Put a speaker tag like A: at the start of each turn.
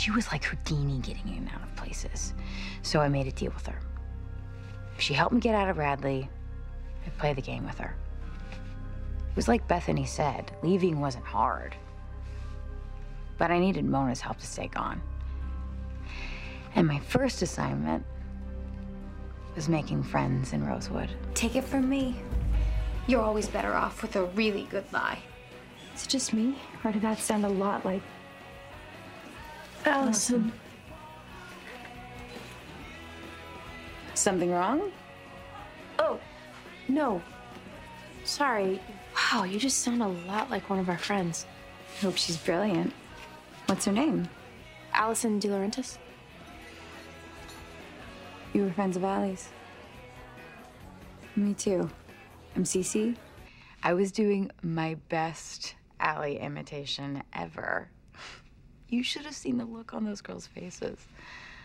A: She was like Houdini getting in and out of places. So I made a deal with her. If she helped me get out of Radley, I'd play the game with her. It was like Bethany said, leaving wasn't hard. But I needed Mona's help to stay gone. And my first assignment was making friends in Rosewood.
B: Take it from me. You're always better off with a really good lie.
C: Is it just me, or did that sound a lot like Allison?
A: Something wrong?
C: Oh, no. Sorry. Wow, you just sound a lot like one of our friends.
A: I hope she's brilliant. What's her name?
C: Allison De Laurentiis.
A: You were friends of Allie's. Me too. I'm Cece. I was doing my best Allie imitation ever. You should have seen the look on those girls' faces.